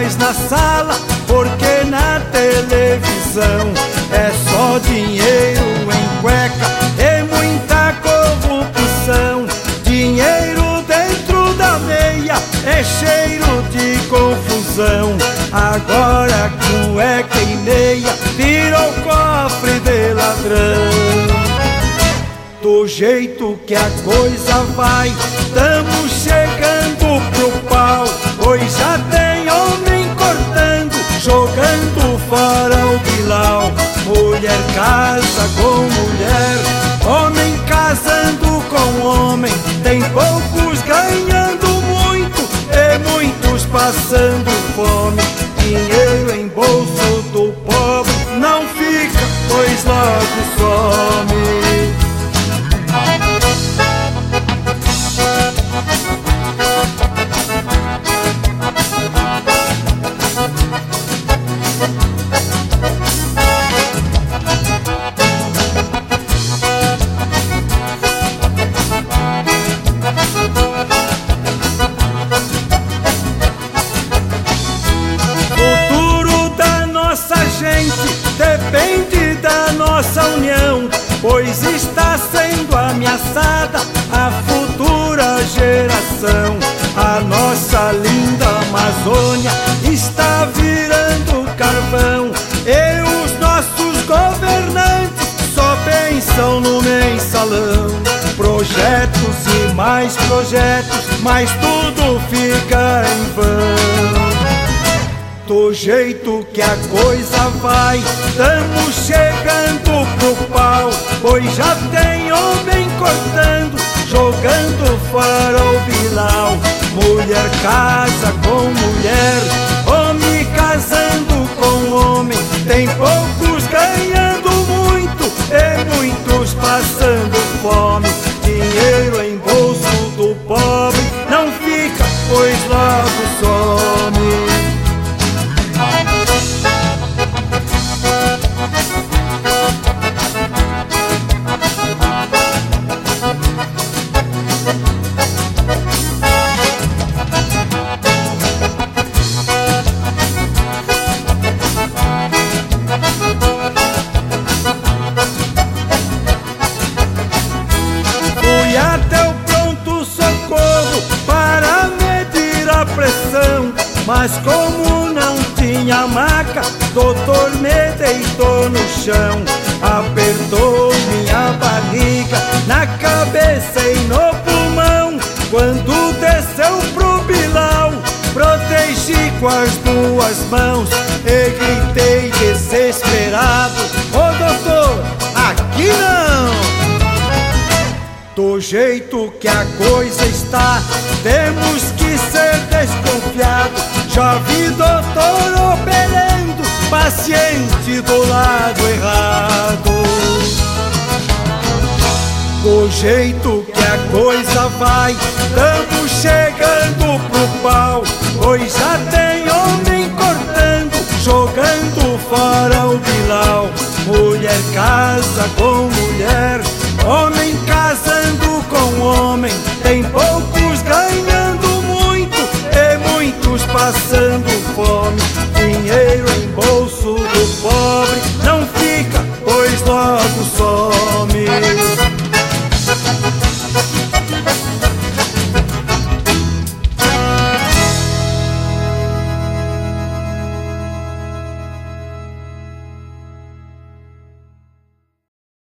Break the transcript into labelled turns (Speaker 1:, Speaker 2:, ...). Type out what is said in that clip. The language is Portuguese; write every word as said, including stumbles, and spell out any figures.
Speaker 1: mais na sala, porque na televisão é só dinheiro em cueca e muita corrupção. Dinheiro dentro da meia é cheiro de confusão. Agora cueca e meia virou cofre de ladrão. Do jeito que a coisa vai, tamo chegando pro pau. Hoje já tem homem cortando, jogando fora o pilau. Mulher casa com mulher, homem casando com homem. Tem poucos ganhando muito e muitos passando fome. Dinheiro em bolso do pobre não fica, pois logo some. Depende da nossa união, pois está sendo ameaçada a futura geração. A nossa linda Amazônia está virando carvão e os nossos governantes só pensam no mensalão. Projetos e mais projetos, mas tudo fica em vão. Do jeito que a coisa vai, tamo chegando pro pau. Pois já tem homem cortando, jogando fora o bilau. Mulher casa com mulher, homem casando com homem. Tem poucos ganhando muito e muitos passando fome. Dinheiro em bolso do pobre não fica, pois logo some. Fui até o pronto-socorro para medir a pressão, mas como não tinha maca, doutor me deitou no chão. Apertou minha barriga, na cabeça e no pulmão. Quando desceu pro bilau, protegi com as duas mãos e gritei desesperado: ô doutor, aqui não! Do jeito que a coisa está, temos que ser desconfiados. Já vi doutor operando paciente do lado errado. Do jeito que a coisa vai, tamo chegando pro pau. Pois já tem homem cortando, jogando fora o bilau. Mulher casa com mulher, homem casando com homem. Tem poucos ganhando muito e muitos passando